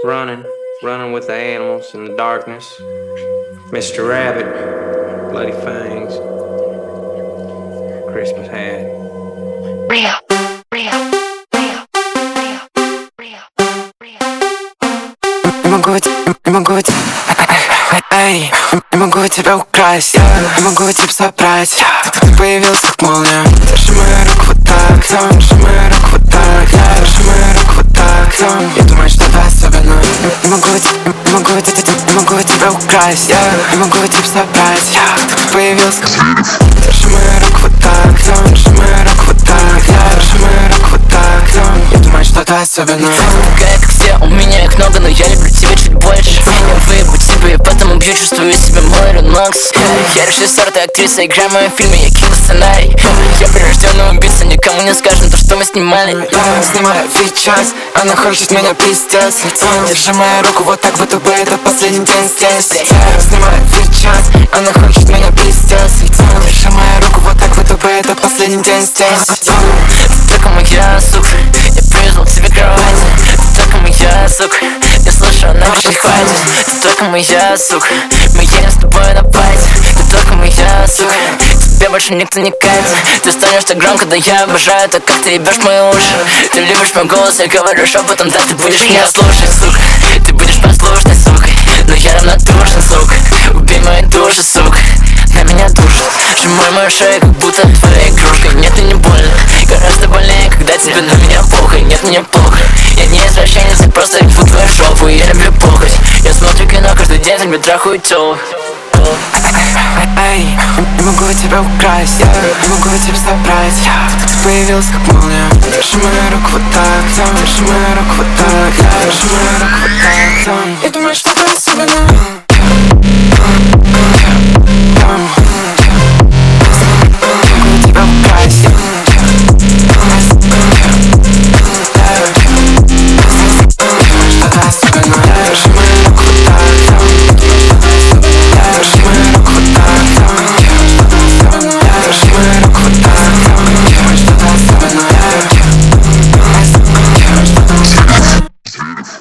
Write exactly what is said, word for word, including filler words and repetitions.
running, running with the animals in the darkness. Mister Rabbit, bloody fangs, Christmas hat. Real, real, real, real, real, real. Не могу, не могу, эй, не могу тебя украсть, не могу тебя собрать. Ты появился как молния. Держи мою руку вот так, держи мою руку вот так, держи мою руку вот так. Я думаю, что это особенно. Не могу, не могу, не могу тебя украсть, не могу тебя собрать. Ты появился как... Держи мою руку вот так, держи мою руку вот так, держи мою руку вот так. Я думаю, что это особенно. Такая, как все, у меня их много, но я люблю тебя чуть больше. Я выебу тебя, и поэтому бью, чувствую себя Мэрон Макс. Я режиссер, ты актриса, играй в моем фильме, я кину сценарий. Я прирожденный убийца, никому не скажем то, что мы снимали. Я снимаю сейчас, она хочет меня пиздец. Держи мою руку вот так, будто бы это последний день здесь. Я снимаю сейчас, она хочет меня пиздец. Держи мою руку вот так, будто бы это последний день здесь. Ты только моя, сука, я привязал к себе кровать. Ты только моя, сука, я слышу, она кричит хватит. Ты только моя, сука, мы едем с тобой на пати. Ты только моя, сука, тебе больше никто не катит. Ты станешь так громко, да я обожаю так, как ты ебешь мои уши. Ты любишь мой голос, я говорю шепотом, да ты будешь меня слушать, сука. Ты будешь послушной, сука, но я равнодушен, сука. Убей мою душу, сука, на меня душит. Сжимай мою шею, как будто твоя игрушка. Нет, и не больно, гораздо больнее, когда тебе на меня похуй. Нет, мне плохо, я не извращенец, я просто ебу твою шопу. Я люблю похоть, я смотрю кино каждый день, за меня трахаю тёлок. Эй, не могу тебя украсть, не могу тебя собрать. Ты появился как молния. Держи мою руку вот так, держи мою руку вот так, держи мою руку вот так. Я думаю, что это особенно.